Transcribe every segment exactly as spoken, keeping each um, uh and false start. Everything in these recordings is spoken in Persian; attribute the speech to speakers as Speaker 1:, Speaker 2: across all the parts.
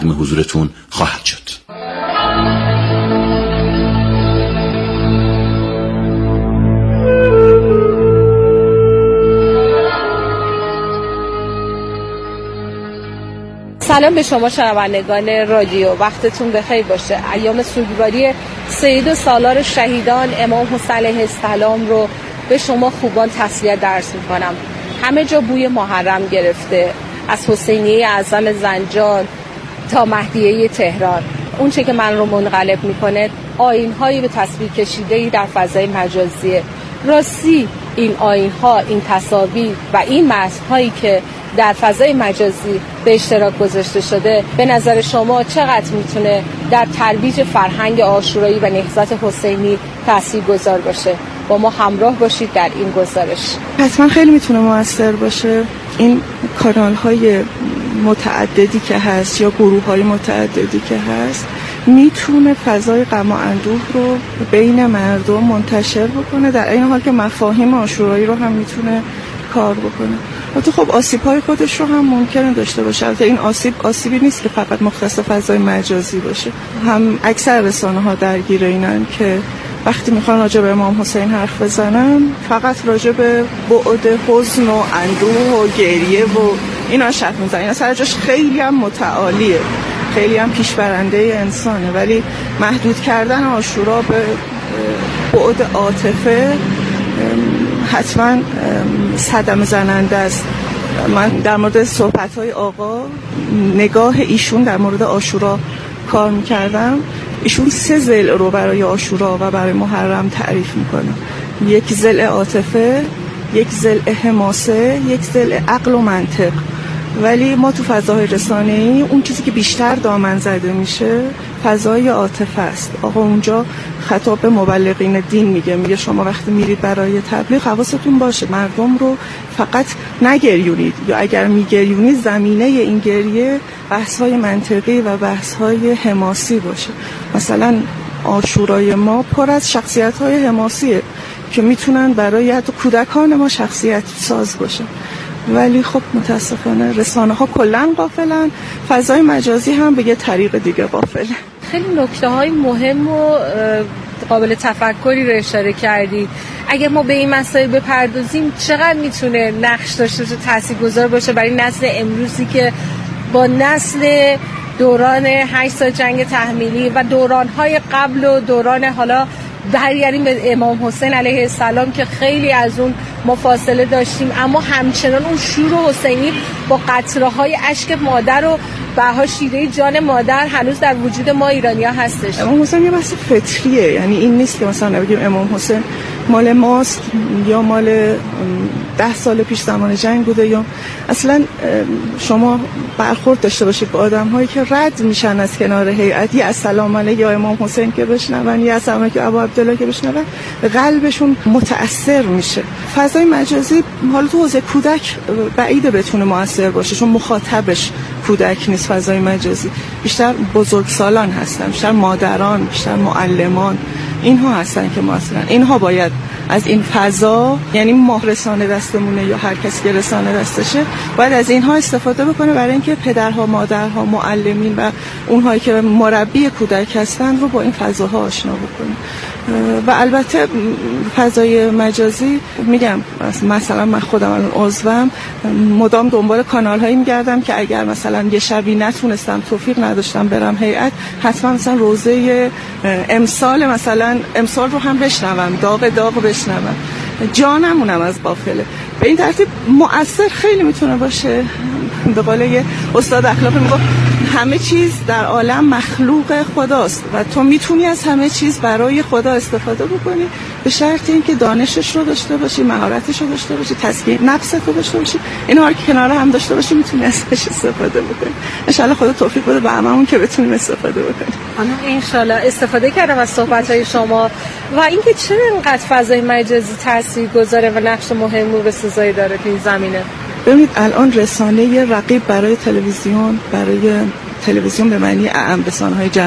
Speaker 1: تقدیم حضورتون خواهد شد.
Speaker 2: سلام به شما شنوندگان رادیو، وقتتون بخیر باشه. ایام سوگواری سید سالار شهیدان امام حسین علیه السلام رو به شما خوبان تسلیت درس میکنم. همه جا بوی محرم گرفته، از حسینیه اعظم زنجان تا مهدیه تهران. اون چه که من رو منقلب میکنه آیین‌هایی به تصویر کشیده‌ای در فضای مجازیه. راستی این آیین‌ها، این تصاویر و این متن‌هایی که در فضای مجازی به اشتراک گذاشته شده به نظر شما چقدر میتونه در ترویج فرهنگ عاشورایی و نهضت حسینی تاثیرگذار باشه؟ با ما همراه باشید در این گزارش.
Speaker 3: حتما خیلی میتونه موثر باشه. این کانال‌های متعددی که هست یا گروه‌های متعددی که هست میتونه فضای غم و اندوه رو بین مردم منتشر بکنه، در این حال که مفاهیم عاشورایی رو هم میتونه کار بکنه. البته خب آسیب‌های خودش رو هم ممکنه داشته باشه. البته این آسیب آسیبی نیست که فقط مختص فضای مجازی باشه. هم اکثر رسانه‌ها درگیر اینن که وقتی میخوان راجع به امام حسین حرف بزنن فقط راجع به بعد حزن و اندوه و گریه و اینا حرف میزنن. اینا سر جاش خیلی هم متعالیه، خیلی هم پیشبرنده انسانه، ولی محدود کردن عاشورا به بعد عاطفه حتما صدمه زننده است. من در مورد صحبت‌های آقا، نگاه ایشون در مورد عاشورا کار می‌کردم. ایشون سه ضلع رو برای عاشورا و برای محرم تعریف می‌کنه. یک ضلع عاطفه، یک ضلع حماسه، یک ضلع عقل و منطق. ولی ما تو فضاهای رسانه‌ای اون چیزی که بیشتر دامن زده میشه فضای عاطفه است. آقا اونجا خطاب به مبلغین دین میگه میگه شما وقتی میرید برای تبلیغ حواستون باشه مردم رو فقط نگریونید، یا اگر میگریونید زمینه این گریه بحث‌های منطقی و بحث‌های حماسی باشه. مثلا عاشورای ما پر از شخصیت‌های حماسیه که میتونن برای حتی کودکان ما شخصیت ساز باشه. ولی خب متاسفانه رسانه ها کلن غافلن، فضای مجازی هم به یه طریق دیگه غافله.
Speaker 2: خیلی نکته های مهم و قابل تفکری رو اشاره کردید. اگه ما به این مسائل بپردازیم چقدر میتونه نقش داشته باشه، تاثیرگذار باشه برای نسل امروزی که با نسل دوران هشت سال جنگ تحمیلی و دوران‌های قبل و دوران حالا برگردیم به امام حسین علیه السلام که خیلی از اون ما فاصله داشتیم، اما همچنان اون شور حسینی با قطره‌های اشک مادر و بها شیره جان مادر هنوز در وجود ما ایرانی‌ها هستش.
Speaker 3: امام حسین یه بحث فطریه، یعنی این نیست که مثلا بگیم امام حسین مال ماست یا مال ده سال پیش زمان جنگ بوده، یا اصلا شما برخورد داشته باشید با آدم‌هایی که رد میشن از کنار هیئت، یا السلام علیک یا امام حسین که بشنون یا السلام علیک ابو عبدالله که بشنون، قلبشون متأثر میشه. فضای مجازی حالا تو حوزه کودک بعیده بتونه موثر باشه، چون مخاطبش کودک نیست. فضای مجازی بیشتر بزرگسالان هستن، بیشتر مادران، بیشتر معلمان، اینها هستن که موثرن. اینها باید از این فضا، یعنی ما رسانه دستمونه یا هر کسی که رسانه دستشه، باید از اینها استفاده بکنه برای اینکه پدرها، مادرها، معلمین و اونهایی که مربی کودک هستن رو با این فضاها آشنا بکنه. و البته فضای مجازی میگم مثلا من خودم الان عضوم، مدام دنبال کانال هایی میگردم که اگر مثلا یه شبی نتونستم، توفیق نداشتم برم هیئت، حتما مثلا روزه امسال مثلا امسال رو هم بشنوم، داغ داغ بشنوم، جانمونم از قافله. به این ترتیب مؤثر خیلی میتونه باشه. به قول یه استاد اخلاق میگه همه چیز در عالم مخلوق خداست و تو میتونی از همه چیز برای خدا استفاده بکنی، به شرط اینکه دانشش رو داشته باشی، مهارتش رو داشته باشی، تزکیه نفست رو داشته باشی. اینا رو که کنار هم داشته باشی میتونی ازش استفاده بکنی. ان شاء الله خدا توفیق بده به هممون که بتونیم استفاده بکنیم.
Speaker 2: خانم ان شاء الله استفاده کردم از صحبت‌های شما و اینکه چرا اینقدر فضای مجازی تاثیرگذاره و نقش مهمی و بسزایی داره تو این زمینه.
Speaker 3: ببینید الان رسانه رقیب برای تلویزیون، برای تلویزیون به معنی اعم رسانه‌های جمعی،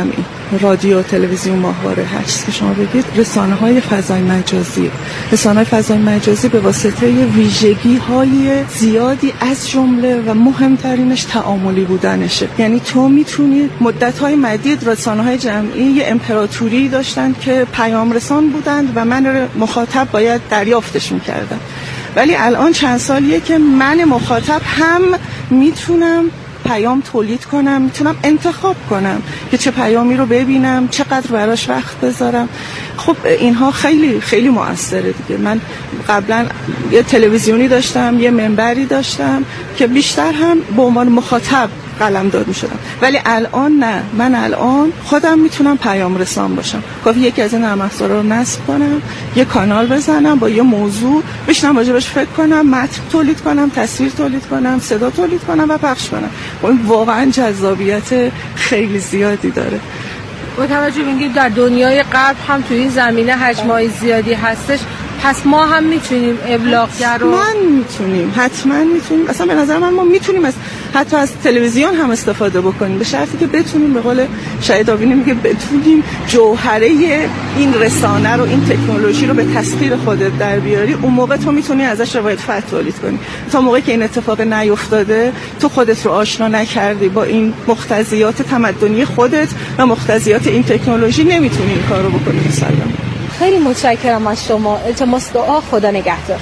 Speaker 3: رادیو تلویزیون ماهواره هست که شما بگید رسانه‌های فضای مجازی. رسانه‌های فضای مجازی به واسطه ویژگی‌های زیادی از جمله و مهمترینش تعاملی بودنشه. یعنی تو میتونی مدت‌های مدید رسانه‌های جمعی یه امپراتوری داشتن که پیام رسان بودند و من مخاطب باید دریافتش می‌کردم. ولی الان چند سالیه که من مخاطب هم میتونم پیام تولید کنم، میتونم انتخاب کنم که چه پیامی رو ببینم، چقدر براش وقت بذارم. خب اینها خیلی خیلی مؤثره دیگه. من قبلا یه تلویزیونی داشتم، یه منبری داشتم که بیشتر هم به عنوان مخاطب قلمداد میشدم، ولی الان نه. من الان خودم میتونم پیام رسان باشم. کافی یکی از این نرم افزارا رو نصب کنم، یه کانال بزنم با یه موضوع، بشینم راجبش فکر کنم، متن تولید کنم، تصویر تولید کنم، صدا تولید کنم و پخش کنم. این واقعا جذابیت خیلی زیادی داره.
Speaker 2: با توجه به اینکه در دنیای غرب هم تو این زمینه حجمای زیادی هستش، پس ما هم میتونیم ابلاغگر رو
Speaker 3: حتما میتونیم حتما میتونیم اصلا به نظر من ما میتونیم از حتی از تلویزیون هم استفاده بکنیم، به شرطی که بتونیم، به قول شهید آوینی میگه بتونیم جوهره این رسانه رو، این تکنولوژی رو به تسخیر خودت در بیاری. اون موقع تو میتونی ازش روایت فتح تولید کنی. تا موقعی که این اتفاق نیفتاده، تو خودت رو آشنا نکردی با این مقتضیات تمدنی خودت و مقتضیات این تکنولوژی، نمیتونی این کارو بکنی. مثلا
Speaker 2: خیلی متشکرم از شما. التماس دعا. خدا نگهدار.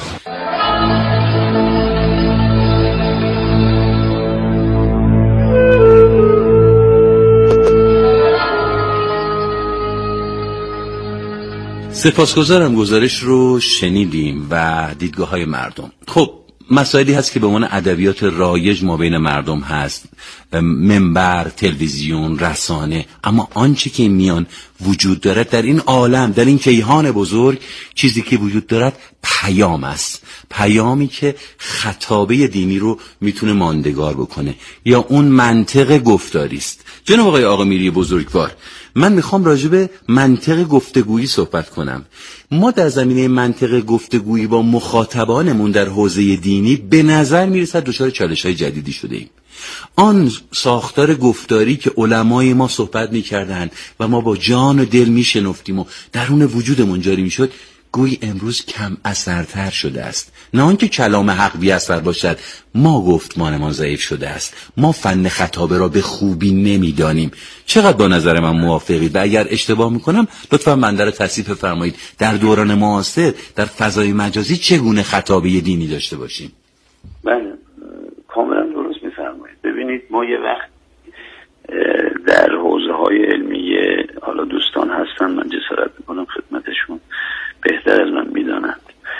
Speaker 1: سپاسگزارم. گزارش رو شنیدیم و دیدگاه های مردم. خب مسائلی هست که به عنوان ادبیات رایج ما بین مردم هست، منبر، تلویزیون، رسانه، اما آنچه که میان وجود دارد در این عالم، در این کیهان بزرگ، چیزی که وجود دارد پیام است. پیامی که خطابه دینی رو میتونه ماندگار بکنه، یا اون منطق گفتاری است. جناب آقای آقامیری بزرگوار، من میخوام راجع به منطق گفتگویی صحبت کنم. ما در زمینه منطق گفتگویی با مخاطبانمون در حوزه دینی به نظر میرسد دچار چالش‌های جدیدی شده ایم. آن ساختار گفتاری که علمای ما صحبت میکردن و ما با جان و دل میشنفتیم و درون وجودمون جاری میشد، گویی امروز کم اثرتر شده است. نه آنکه کلام حق بی اثر باشد، ما گفتمانمان ضعیف شده است. ما فن خطابه را به خوبی نمیدانیم. چقدر با نظر من موافقید؟ و اگر اشتباه میکنم لطفا بنده را تصحیح فرمایید. در دوران معاصر در فضای مجازی چگونه خطابه دینی داشته باشیم؟
Speaker 4: بله، کاملا درست میفرمایید. ببینید ما یه وقت در حوزه های علمیه، حالا دوستان هستن، من جسارت میکنم خدمتشون، بهتر از من میدانند،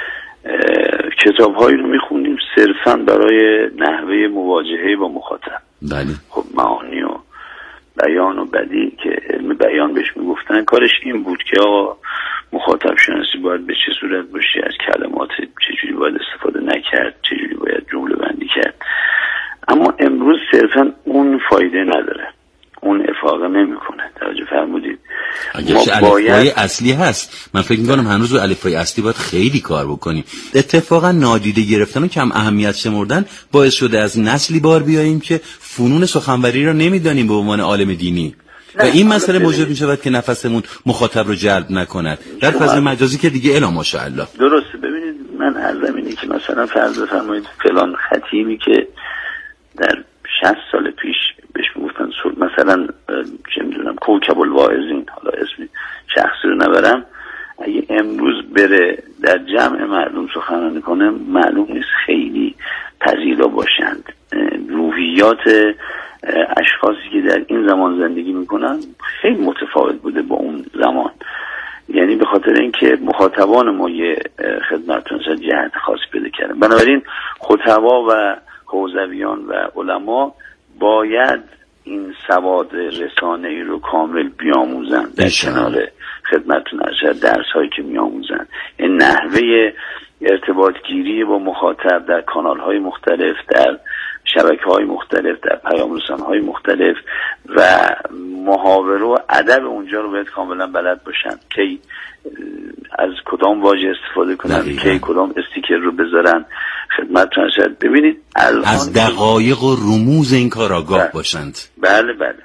Speaker 4: کتاب هایی رو میخونیم صرفا برای نحوه مواجهه با مخاطب.
Speaker 1: بله.
Speaker 4: خب معانی و بیان و بدیع که علم بیان بهش میگفتن، کارش این بود که آقا مخاطب شناسی باید به چه صورت باشی، از کلمات چجوری باید استفاده نکرد، چجوری باید جمله بندی کرد. اما امروز صرفا اون فایده نداره، اون افاقه نمیکنه. توجه فرمودید؟
Speaker 1: اگرچه الفبای اصلی هست، من فکر میکنم هنوز رو الفبای اصلی باید خیلی کار بکنیم. اتفاقا نادیده گرفتن و کم اهمیت شمردن باعث شده از نسلی بار بیاییم که فنون سخنوری را نمیدانیم به عنوان عالم دینی، و این مسئله موجب می شود که نفسمون مخاطب رو جلب نکند در فضای مجازی که دیگه الا ماشاءالله.
Speaker 4: درسته. ببینید من عرضم اینه که مثلا فرض بفرمایید فلان خطیبی که در شصت سال پیش بهش میگفتن مثلا چه میدونم کوکب الواعظین، حالا اسم شخصی رو نبرم، اگه امروز بره در جمع مردم سخنرانی کنه، معلوم نیست خیلی پذیرا باشند. روحیات اشخاصی که در این زمان زندگی میکنن خیلی متفاوت بوده با اون زمان. یعنی به خاطر اینکه مخاطبان ما یه خدمتتون جهت خاص پیدا کردن، بنابراین خطبا و حوزویان و علما باید این سواد رسانه‌ای رو کامل بیاموزن در کنار خدمتتون از درس هایی که میاموزن. این نحوه ارتباط گیری با مخاطب در کانال های مختلف، در شبکه های مختلف، در پیام رسان های مختلف و محاوره و ادب اونجا رو باید کاملا بلد باشن که از کدام واژه استفاده کنن، که کدام استیکر رو بذارن خدمتتون شد. ببینید
Speaker 1: از دقایق و رموز این کار آگاه باشند.
Speaker 4: بله بله.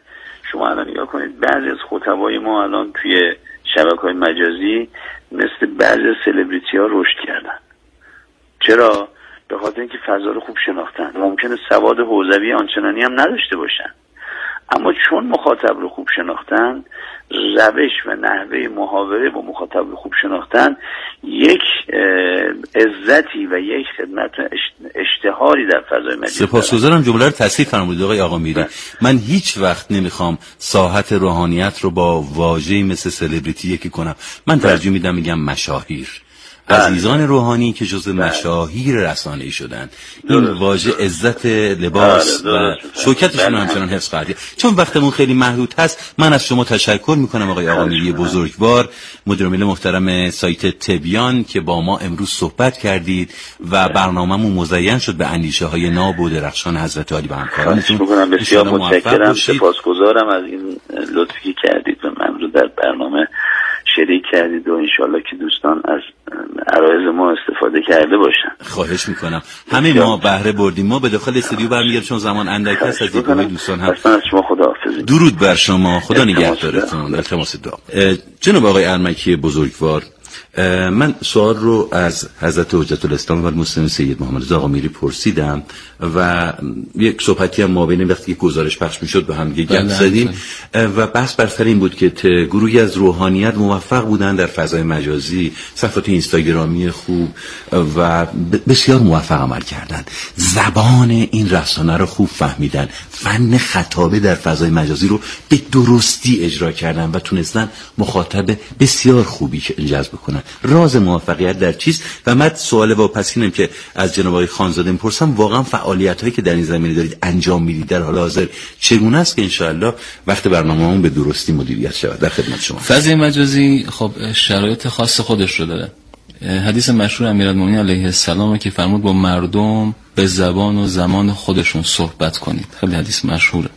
Speaker 4: شما الان نگاه کنید بعضی از خطبای ما الان توی شبکه‌های مجازی مثل بعضی از سلبریتی ها رشد کردن. چرا؟ به خاطر اینکه فضا رو خوب شناختن. ممکنه سواد حوزوی آنچنانی هم نداشته باشن، اما چون مخاطب رو خوب شناختن، روش و نحوه محاوره با مخاطب رو خوب شناختن، یک عزتی و یک خدمت اشتهاری در فضای مجازی.
Speaker 1: سپاسگزارم جمله رو تصحیح فرمودید آقای آقامیری. من هیچ وقت نمیخوام ساحت روحانیت رو با واژه‌ای مثل سلبریتی یکی کنم. من ترجیح میدم میگم مشاهیر، عزیزان روحانی که جزء مشاهیر رسانه‌ای شدن. این واژه عزت لباس و شوکتشون رو همچنان حفظ کردید. چون وقتمون خیلی محدود هست، من از شما تشکر میکنم آقای آقامیری بزرگوار، مدیر عامل محترم سایت تبیان که با ما امروز صحبت کردید و برنامه‌مون مزین شد به اندیشه های ناب و درخشان حضرت علی و همکارانتون.
Speaker 4: بسیار متشکرم، سپاسگزارم از این لطفی کردید و من رو در برنامه شریک کردید و انشالله که دوستان از عرایض ما استفاده کرده باشن.
Speaker 1: خواهش میکنم. همه ما بهره بردیم. ما به داخل استودیو برمیگردیم چون زمان اندک هست. از دیدگاه دوستان هم
Speaker 4: از شما خداحافظی.
Speaker 1: درود بر شما، خدا نگهدارتون. التماس دعا. جناب آقای ارمکی بزرگوار، من سوال رو از حضرت حجت الاسلام و المسلمین سید محمد رضا آقامیری پرسیدم و یک صحبتی هم ما بین وقتی که گزارش پخش میشد به هم گپ زدیم و بحث بر سر این بود که گروهی از روحانیت موفق بودن در فضای مجازی، صفحات اینستاگرامی خوب و بسیار موفق عمل کردن، زبان این رسانه رو خوب فهمیدن، فن خطابه در فضای مجازی رو به درستی اجرا کردن و تونستن مخاطب بسیار خوبی جذب کنن. راز موفقیت در چیست؟ و من سوال واپسینم که از جناب آقای خانزاده میپرسم، واقعا فعالیت هایی که در این زمینه دارید انجام میدید در حال حاضر چگونه است که انشاءالله وقت برنامه‌مون به درستی مدیریت شود؟ در خدمت شما.
Speaker 5: فضای مجازی خب شرایط خاص خودش رو داره. حدیث مشهور امیرالمومنین علیه السلام که فرمود با مردم به زبان و زمان خودشون صحبت کنید. خیلی حدیث مشهوره.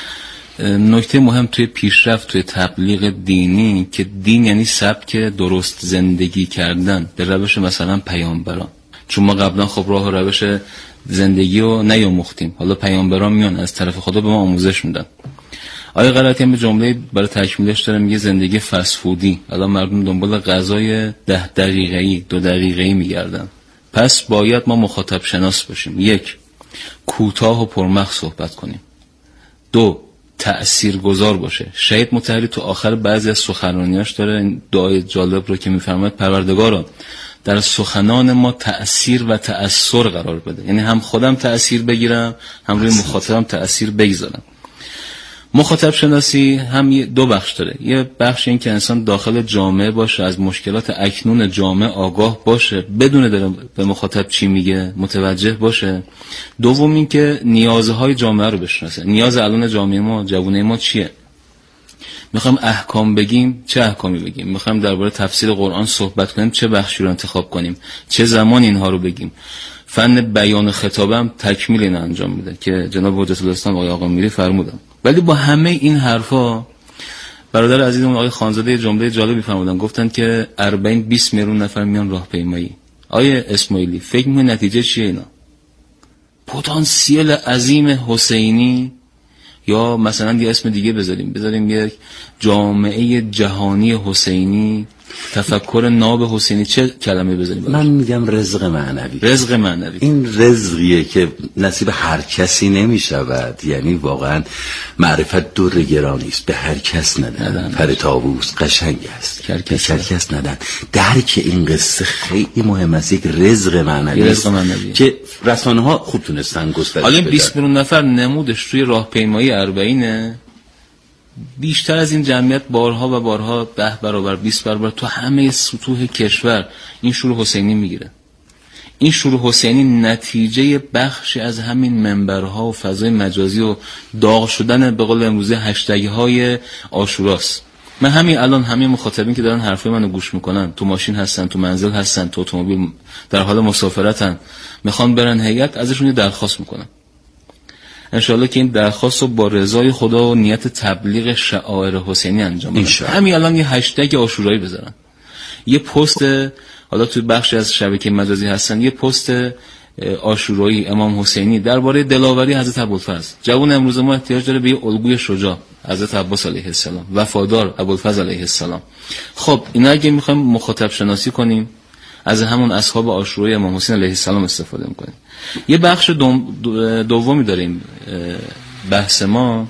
Speaker 5: نکته مهم توی پیشرفت توی تبلیغ دینی که دین یعنی سبک درست زندگی کردن به روش مثلا پیامبران. چون ما قبلا خب راه و روش زندگی رو نیاموختیم، حالا پیامبران میان از طرف خدا به ما آموزش میدن. آیه غلطی هم به جمله برای تکمیلش داره میگه زندگی فست فودی. الان مردم دنبال غذای ده دقیقه‌ای دو دقیقه‌ای میگردن. پس باید ما مخاطب شناس باشیم. یک، کوتاه و پرمغز صحبت کنیم. دو، تأثیرگذار باشه. شهید مطهری تو آخر بعضی از سخنرانیاش داره این دعای جالب رو که میفرماید پروردگارا در سخنان ما تأثیر و تأثیر قرار بده، یعنی هم خودم تأثیر بگیرم هم روی مخاطبم تأثیر بگذارم. مخاطب شناسی هم دو بخش داره. یه بخش این که انسان داخل جامعه باشه، از مشکلات اکنون جامعه آگاه باشه، بدونه داره به مخاطب چی میگه، متوجه باشه. دوم این که نیازهای جامعه رو بشناسه. نیاز الان جامعه ما، جوونه ما چیه؟ میخوایم احکام بگیم، چه احکامی بگیم؟ میخوایم درباره تفسیر قرآن صحبت کنیم، چه بخشی رو انتخاب کنیم؟ چه زمان اینها رو بگیم؟ فن بیان خطابه هم تکمیل این انجام میده که جناب حجت الاسلام آقای آقامیری فرمودن. ولی با همه این حرفا برادر عزیزمون آقای خانزاده جمله جالبی فرمودن، گفتن که اربعین بیست میلیون نفر میان راهپیمایی. آیه اسماعیلی فکر می‌کنی نتیجه چیه اینا؟ پتانسیل عظیم حسینی، یا مثلا یه اسم دیگه بذاریم بذاریم یک جامعه جهانی حسینی، تفکر ناب حسینی، چه کلمه بذاریم؟
Speaker 1: من میگم رزق معنوی.
Speaker 5: رزق معنوی
Speaker 1: این رزقیه که نصیب هر کسی نمیشود. یعنی واقعا معرفت دور گرانی است، به هر کس ندن. پر طاووس قشنگ است، به هر کس ندن. درک این قصه خیلی مهم است. یک رزق معنوی
Speaker 5: رزق معنوی
Speaker 1: که رسانه ها خوب تونستن گسترش بدن.
Speaker 5: حالا بیست میلیون نفر نمودش توی راهپیمایی اربعینه، بیشتر از این جمعیت بارها و بارها ده برابر بیست برابر تو همه سطوح کشور این شور حسینی میگیره. این شور حسینی نتیجه بخشی از همین منبرها و فضای مجازی و داغ شدن به قول امروزی هشتگ های عاشوراست. من همین الان همین مخاطبین که دارن حرفای منو گوش میکنن، تو ماشین هستن، تو منزل هستن، تو اتومبیل در حال مسافرتن، میخوان برن هیئت، ازشون یه درخواست میکنم انشالله که این درخواست رو با رضای خدا و نیت تبلیغ شعائر حسینی انجام بدن. همین الان یه هشتگ عاشورایی بذارن، یه پست، حالا تو بخشی از شبکه مجازی هستن، یه پست عاشورایی امام حسینی درباره دلاوری حضرت ابوالفضل. جوان امروز ما احتیاج داره به یه الگوی شجاع. حضرت عباس علیه السلام، وفادار ابوالفضل علیه السلام. خب اینا اگه میخوایم مخاطب شناسی کنیم از همون اصحاب عاشورای امام حسین علیه السلام استفاده میکنیم. یه بخش دوم دومی داریم بحث ما،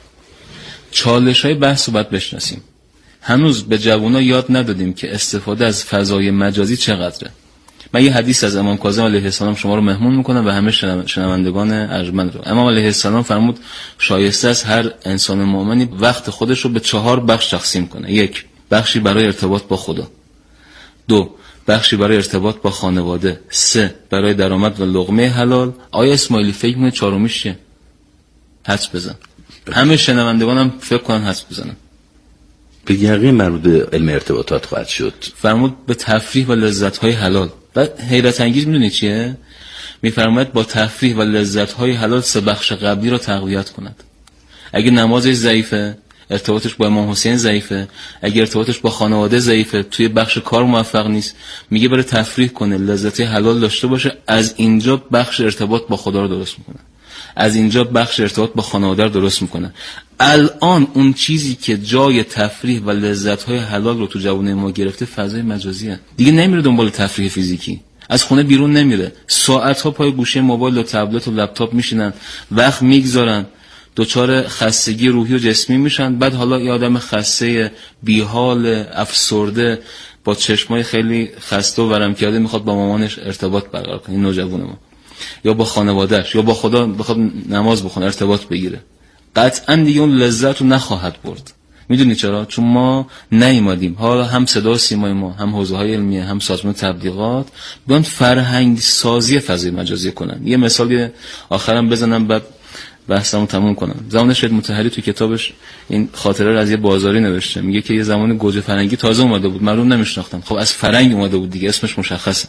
Speaker 5: چالش های بحث رو باید بشناسیم. هنوز به جوونا یاد ندادیم که استفاده از فضای مجازی چقدره. من یه حدیث از امام کاظم علیه السلام شما رو مهمون میکنم و همه شنوندگان ارجمند رو. امام علیه السلام فرمود شایسته است هر انسان مؤمنی وقت خودش رو به چهار بخش تقسیم کنه. یک، بخشی برای ارتباط با خدا. دو، بخشی برای ارتباط با خانواده. سه، برای درآمد و لقمه حلال. آیا اسماعیلی فکر می‌کنه چهارمیش چیه؟ حدس بزن. همه شنوندگانم فکر کنن حدس بزنن.
Speaker 1: به یقین مربوط به علم ارتباطات خواهد شد.
Speaker 5: فرمود به تفریح و لذت‌های حلال. و حیرت انگیز میدونی چیه؟ میفرماید با تفریح و لذت‌های حلال سه بخش قبلی رو تقویت کند. اگه نمازش ضعیفه، ارتباطش با امام حسین ضعیفه، اگه ارتباطش با خانواده ضعیفه، توی بخش کار موفق نیست، میگه بره تفریح کنه، لذت حلال داشته باشه، از اینجا بخش ارتباط با خدا رو درست میکنه، از اینجا بخش ارتباط با خانواده رو درست میکنه. الان اون چیزی که جای تفریح و لذت‌های حلال رو تو جوونه ما گرفته فضای مجازیه. دیگه نمیره دنبال تفریح فیزیکی، از خونه بیرون نمیره، ساعت‌ها پای گوشه موبایل و تبلت و لپتاپ میشینن، وقت میگذارن، دوچار خستگی روحی و جسمی میشن. بعد حالا یه آدم خسته بیحال افسرده با چشمای خیلی خسته و ورم کرده میخواد با مامانش ارتباط برقرار کنه، این نوجوان ما، یا با خانواده‌اش، یا با خدا بخواد نماز بخونه، ارتباط بگیره. قطعا دیگه اون لذت رو نخواهد برد. میدونی چرا؟ چون ما نیومدیم حالا هم صدا و سیمای ما، هم حوزه‌های علمیه، هم سازمان تبلیغات بیان فرهنگ سازی فضای مجازی کنن. یه مثال آخرام بزنم بعد بحثمو تموم کنم. زمان شهید مطهری تو کتابش این خاطره رو از یه بازاری نوشته، میگه که یه زمان گوجه فرنگی تازه اومده بود، مردم نمیشناختن. خب از فرنگ اومده بود دیگه، اسمش مشخصه.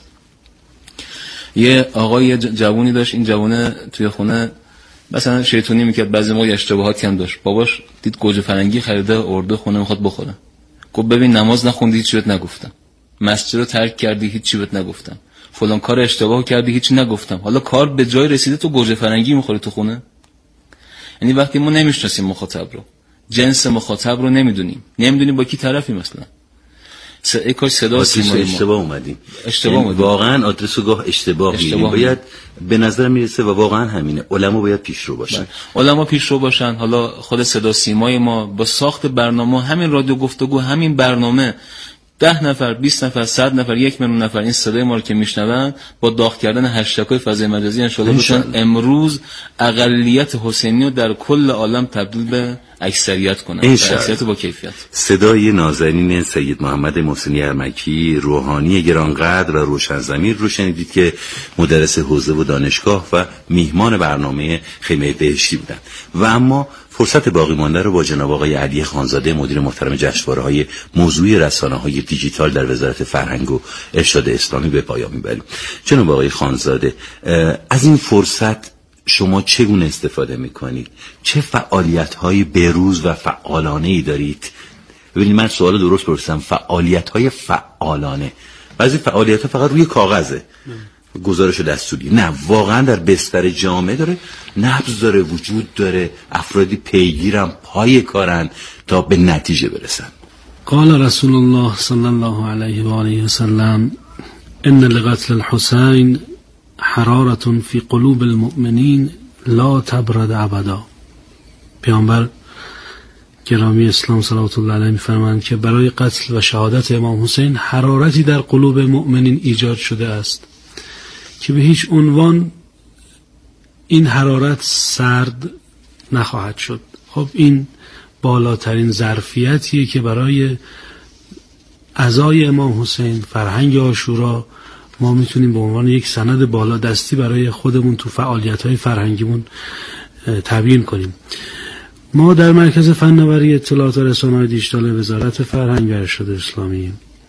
Speaker 5: یه آقای جوونی داشت، این جوونه توی خونه مثلا شیطونی میکرد، بعضی موقع اشتباهاتی هم داشت. باباش دید گوجه فرنگی خریده آورده خونه میخواد بخوره. گفت ببین نماز نخوندی هیچ چیت نگفتم، مسجد رو ترک کردی هیچ چیت نگفتم، فلان کار اشتباه کردی هیچ نگفتم، حالا کار به جای رسیده تو گوجه فرنگی میخوری تو خونه. یعنی وقتی ما نمیشناسیم مخاطب رو، جنس مخاطب رو نمیدونیم، نمیدونیم با کی طرفی، مثلا ای کاش صدا سیمای ما
Speaker 1: اشتباه اومدیم،
Speaker 5: اشتباه اومدیم،
Speaker 1: واقعا آدرس رو گاه اشتباه می‌بینیم. باید به نظر میرسه و واقعا همینه، علما باید پیشرو باشن.
Speaker 5: علما پیشرو باشن. حالا خود صدا سیمای ما با ساخت برنامه، همین رادیو گفتگو، همین برنامه، ده نفر، بیست نفر، صد نفر، یک میلیون نفر این صدای ما رو که میشنون، با داغ کردن هشتگ‌های فضای مجازی ان شاءالله بتونن امروز اقلیت حسینی رو در کل عالم تبدیل به اکثریت کنن، اکثریت با کیفیت.
Speaker 1: صدای نازنین سید محمد محسنی ارمکی، روحانی گرانقدر و روشنضمیر رو شنیدید که مدرس حوزه و دانشگاه و میهمان برنامه خیمه بهشتی بودن. و اما فرصت باقی مانده رو با جناب آقای علی خانزاده، مدیر محترم جشنواره‌های موضوعی رسانه‌های دیجیتال در وزارت فرهنگ و ارشاد اسلامی به پایان میبریم. جناب آقای خانزاده، از این فرصت شما چگونه استفاده میکنید؟ چه فعالیت‌های بروز و فعالانه‌ای دارید؟ ببینید من سوال درست پرسیدم، فعالیت‌های فعالانه. بعضی فعالیت‌ها فقط روی کاغذه، گزارش دستوری، نه واقعا در بستر جامعه داره نبض داره، وجود داره، افرادی پیگیرن، پای کارن تا به نتیجه برسن.
Speaker 6: قال رسول الله صلی الله علیه و آله و سلم ان لقتل الحسین حرارة فی قلوب المؤمنین لا تبرد ابدا. پیامبر گرامی اسلام صلوات الله علیه می‌فرمایند که برای قتل و شهادت امام حسین حرارتی در قلوب مؤمنین ایجاد شده است که به هیچ عنوان این حرارت سرد نخواهد شد. خب این بالاترین ظرفیتیه که برای عزای امام حسین، فرهنگ عاشورا، ما میتونیم به عنوان یک سند بالا دستی برای خودمون تو فعالیت‌های فرهنگیمون تبیین کنیم. ما در مرکز فناوری اطلاعات و رسانه‌های دیجیتال وزارت فرهنگ و ارشاد اسلامی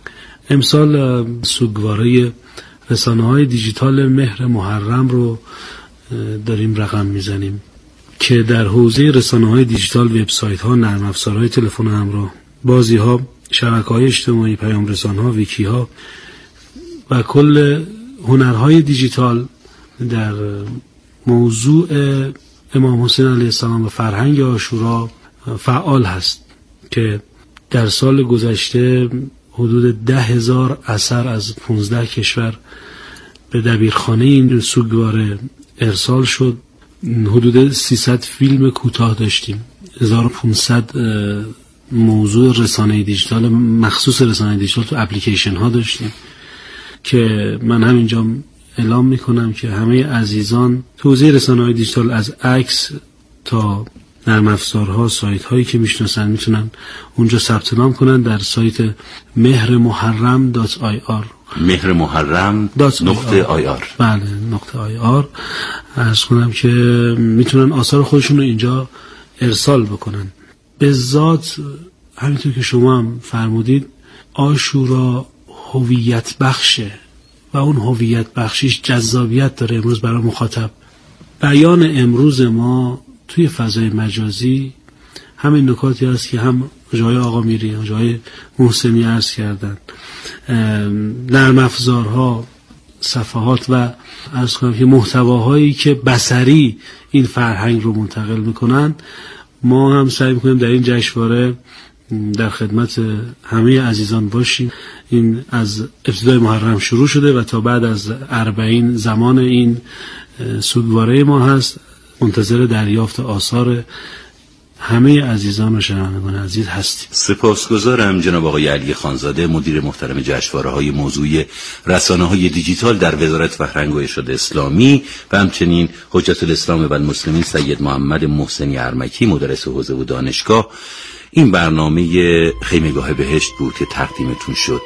Speaker 6: امسال سوگواره رسانه‌های دیجیتال مهر محرم رو داریم رقم میزنیم که در حوزه رسانه‌های دیجیتال، وبسایت‌ها، نرم افزارهای تلفن همراه، بازی‌ها، شبکه‌های اجتماعی، پیام رسان‌ها، ویکی‌ها و کل هنرهای دیجیتال در موضوع امام حسین علیه السلام و فرهنگ عاشورا فعال هست که در سال گذشته حدود ده هزار اثر از پانزده کشور به دبیرخانه این سوگواره ارسال شد. حدود سیصد فیلم کوتاه داشتیم، هزار و پانصد موضوع رسانه دیجیتال مخصوص رسانه دیجیتال تو اپلیکیشن ها داشتیم که من همینجا اعلام میکنم که همه عزیزان تو حوزه رسانه‌های دیجیتال از عکس تا نرم افزارها، سایت هایی که میشناسن میتونن اونجا ثبت نام کنن در سایت مهرمحرم دات آی آر.
Speaker 1: مهرمحرم نقطه آی آر.
Speaker 6: بله نقطه آی آر. عرض کنم که میتونن آثار خودشون رو اینجا ارسال بکنن. به ذات همینطور که شما هم فرمودید عاشورا هویت بخشه و اون هویت بخشیش جذابیت داره امروز برای مخاطب. بیان امروز ما توی فضای مجازی همین نکاتی هست که هم جای آقا میری هم جای محسنی عرض کردن، نرم افزارها، صفحات و عرض کنم که محتواهایی که بصری این فرهنگ رو منتقل میکنن. ما هم سعی میکنیم در این جشنواره در خدمت همه عزیزان باشیم. این از ابتدای محرم شروع شده و تا بعد از اربعین زمان این سوگواره ما هست. منتظر دریافت آثار همه عزیزان و شنوندگان عزیز هستیم.
Speaker 1: سپاسگزارم جناب آقای علی خانزاده، مدیر محترم جشنواره‌های موضوعی رسانه‌های دیجیتال در وزارت فرهنگ و ارشاد اسلامی و همچنین حجت الاسلام و المسلمین سید محمد محسنی ارمکی، مدرس حوزه و دانشگاه. این برنامه خیمه‌گاه بهشت بود که تقدیمتون شد.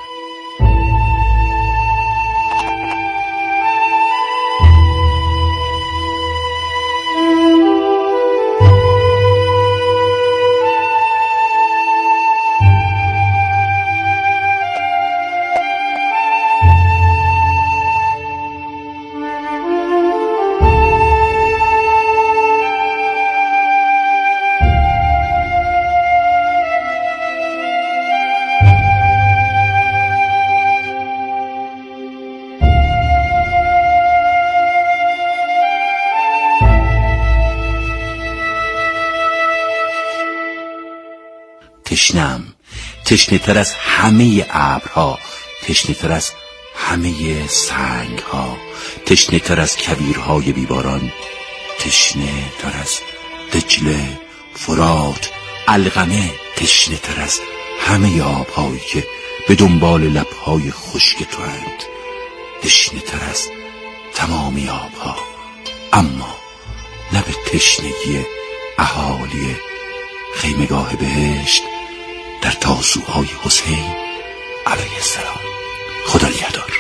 Speaker 1: تشنم، تشنه تر از همه ابرها، تشنه تر از همه سنگ ها، تشنه تر از کویرهای بیباران، تشنه تر از دجله، فرات، علقمه، تشنه تر از همه آبهایی که به دنبال لبهای خشک تو اند، تشنه تر از تمامی آبها، اما نه به تشنگی اهالی خیمه‌گاه بهشت در تاسوهای حسین علیه السلام. خدا نگهدار.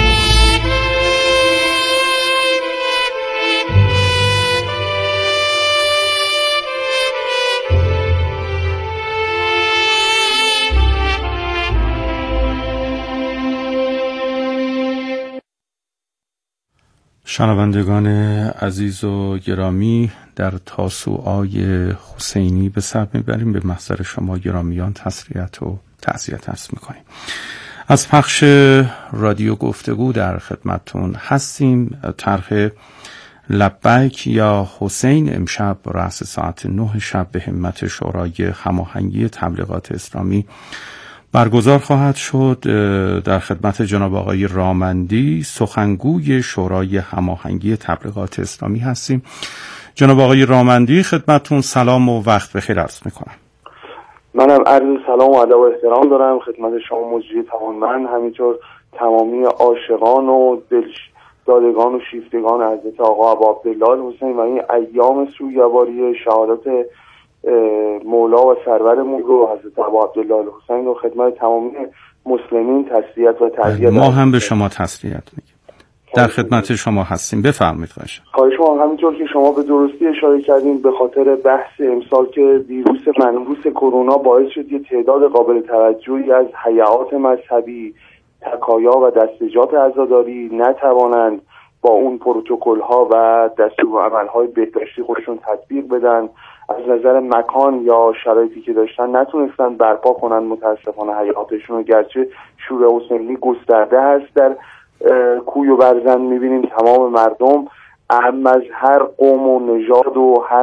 Speaker 7: شنوندگان عزیز و گرامی، در تاسوعای حسینی به سر میبریم. به محضر شما گرامیان تسلیت و تعزیت عرض میکنیم. از پخش رادیو گفتگو در خدمتتون هستیم. طرح لبیک یا حسین امشب رأس ساعت نه شب به همت شورای هماهنگی تبلیغات اسلامی برگزار خواهد شد. در خدمت جناب آقای رامندی، سخنگوی شورای هماهنگی تبلیغات اسلامی هستیم. جناب آقای رامندی، خدمتتون سلام و وقت بخیر عرض میکنم.
Speaker 8: منم عرض سلام و ادب و احترام دارم خدمت شما مجری توانمند، همینطور تمامی عاشقان و دلدادگان و شیفتگان حضرت آقا ابا عبدالله حسین و این ایام سوگواری شهادت مولا و سرورمون رو حضرت ابا عبدالله حسین رو خدمت تمامی مسلمین تسلیت و تعزیت.
Speaker 7: ما هم به شما تسلیت میگیم. در خدمت شما هستیم، بفرمایید. خواهش
Speaker 8: خواهش شما. همینطور که شما به درستی اشاره کردین، به خاطر بحث امسال که ویروس منحوس کرونا باعث شد یه تعداد قابل توجهی از هیئات مذهبی، تکایا و دستجات عزاداری نتوانند با اون پروتکل‌ها و دستورالعمل‌های بهداشتی خودشون تطبیق بدن، از نظر مکان یا شرایطی که داشتن نتونستن برپا کنن متاسفانه حیاتشون رو. گرچه شور حسینی گسترده هست در کوی و برزن، میبینیم تمام مردم اهم از هر قوم و نژاد و هر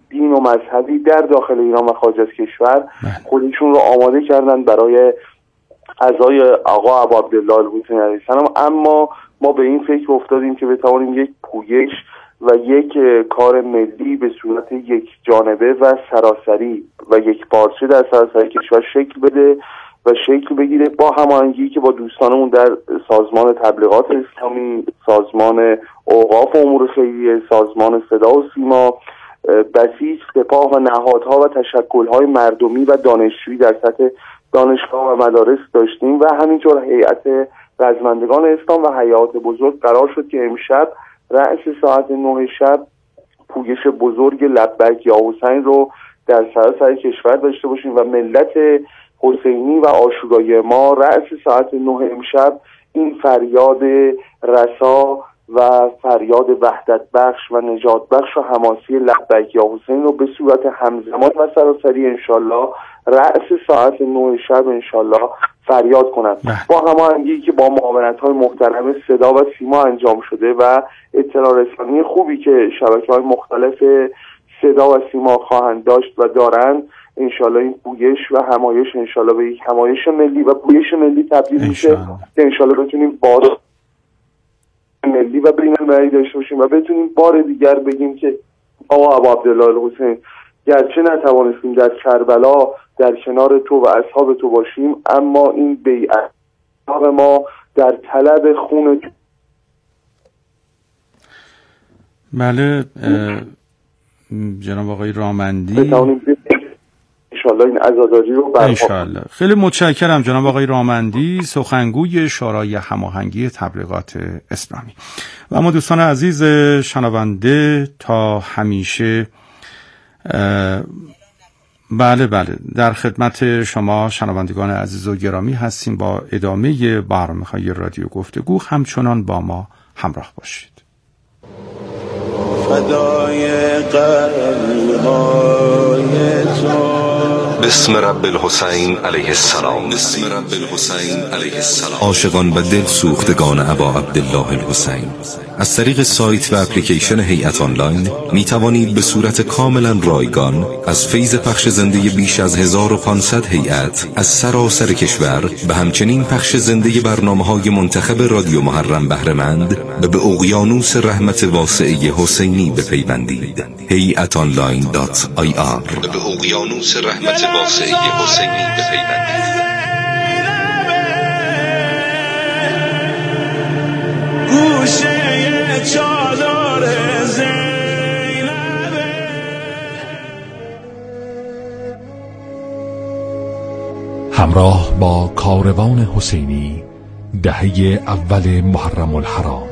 Speaker 8: دین و مذهبی در داخل ایران و خارج از کشور خودشون رو آماده کردن برای عزای آقا ابا عبدالله الحسینی علیه السلام. اما ما به این فکر افتادیم که بتوانیم یک پویش و یک کار ملی به صورت یک جانبه و سراسری و یک پارچه در سراسر کشور شکل بده و شکل بگیره، با هماهنگی که با دوستانمون در سازمان تبلیغات اسلامی، سازمان اوقاف و امور خیریه، سازمان صدا و سیما، بسیج، سپاه و نهادها و تشکل‌های مردمی و دانشجویی در سطح دانشگاه و مدارس داشتیم و همینطور هیئت رزمندگان اسلام و هیئات بزرگ. قرار شد که امشب رأس ساعت نه شب پویش بزرگ لبیک یا حسین رو در سراسر کشور داشته باشیم و ملت حسینی و عاشورایی ما رأس ساعت نه امشب این فریاد رسا و فریاد وحدت بخش و نجات بخش و حماسی لبیک یا حسین رو به صورت همزمان و سراسری انشالله رأس ساعت نه شب انشالله فریاد کنند، با هماهنگی که با معاونت‌های محترم صدا و سیما انجام شده و اطلاع رسانی خوبی که شبکه‌های مختلف صدا و سیما خواهند داشت و دارند. انشالله این پویش و همایش انشالله به یک همایش ملی و پویش ملی تبدیل میشه که انشالله بتونیم بار ملی و بین المللی داشته باشیم و بتونیم بار دیگر بگیم که آقا ابا عبدالله الحسین گرچه نتوانستیم در کربلا در کنار تو و اصحاب تو باشیم، اما این بیعت ما در طلب خون.
Speaker 7: بله جناب آقای رامندی
Speaker 8: انشالله این عزاداری رو برپا
Speaker 7: انشالله. خیلی متشکرم جناب آقای رامندی، سخنگوی شورای هماهنگی تبلیغات اسلامی. و اما دوستان عزیز شنونده تا همیشه بله بله در خدمت شما شنوندگان عزیز و گرامی هستیم با ادامه برنامه‌های رادیو گفتگو. همچنان با ما همراه باشید.
Speaker 9: فدای قلب‌های تو
Speaker 10: بسم رب الحسین علیه السلام. بسم رب الحسین علیه السلام. عاشقان و دل سوختگان ابا عبدالله الحسین، از طریق سایت و اپلیکیشن هیئت آنلاین می توانید به صورت کاملا رایگان از فیض پخش زنده بیش از هزار و پانصد هیئت از سراسر کشور و همچنین پخش زنده برنامه‌های منتخب رادیو محرم بهره مند و به اقیانوس رحمت واسعه حسینی بپیوندید. هیئت آنلاین دات آی آر. به اقیانوس رحمت واسعه حسینی بپیوندید.
Speaker 9: گوشه چادر زینب.
Speaker 11: همراه با کاروان حسینی دهه اول محرم الحرام.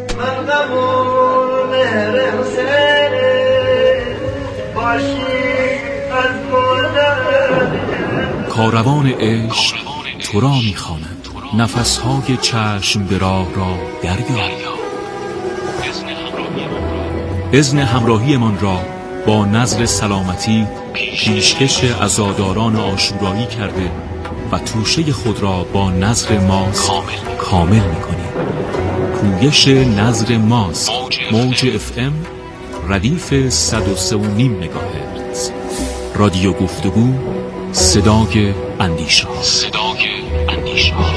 Speaker 12: کاروان عشق تو را می‌خواند، نفس‌های چشم به راه را دریاب. اذن همراهیمان را با نذر سلامتی پیشکش عزاداران عاشورایی کرده و توشه خود را با نذر ماست کامل می‌کنیم. پویش نذر ماست موج اف ام ردیف صد و سه و نیم مگاهرتز. رادیو گفتگو، صدای اندیشه ها. صدای اندیشه ها.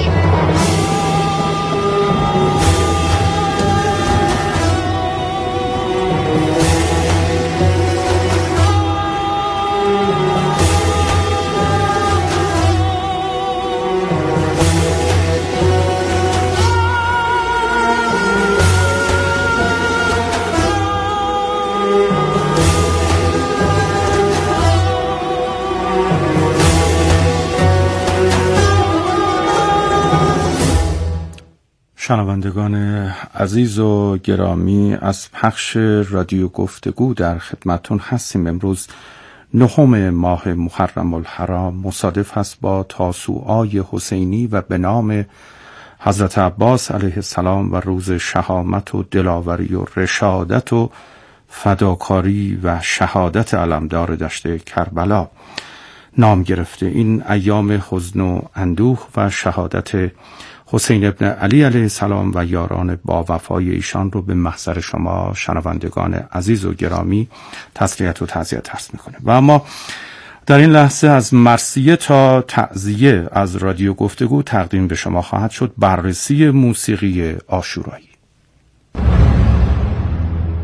Speaker 7: شنوندگان عزیز و گرامی، از پخش رادیو گفتگو در خدمتون هستیم. امروز نهم ماه محرم الحرام مصادف است با تاسوعای حسینی و به نام حضرت عباس علیه السلام و روز شهامت و دلاوری و رشادت و فداکاری و شهادت علمدار دشت کربلا نام گرفته. این ایام حزن و اندوه و شهادت حسین ابن علی علیه السلام و یاران با وفای ایشان رو به محضر شما شنوندگان عزیز و گرامی تسلیت و تعزیت عرض میکنه. و اما در این لحظه از مرثیه تا تعزیه از رادیو گفتگو تقدیم به شما خواهد شد بررسی موسیقی عاشورایی.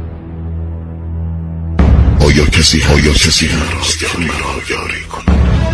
Speaker 13: آیا کسی آیا کسی هست که مرا یاری کند؟